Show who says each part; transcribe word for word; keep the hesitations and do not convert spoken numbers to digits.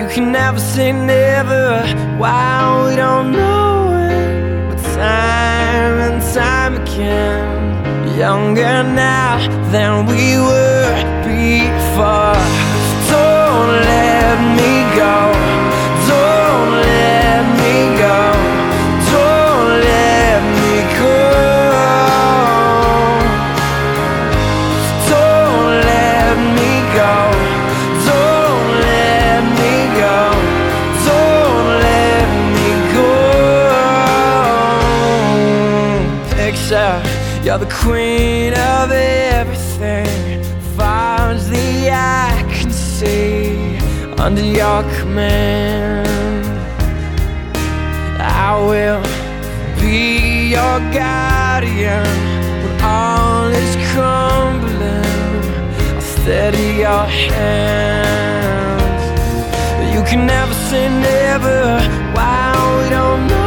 Speaker 1: can never say never. Wow, we don't know when, but time and time again, younger now than we were before. Don't let me go, don't let me go, don't let me go. Don't let me go, don't let me go, don't let me go. Picture, you're the queen of everything, far as the eye can see, under your command. I will be your guardian when all is crumbling. I'll steady your hands. You can never say never. Wow, we don't know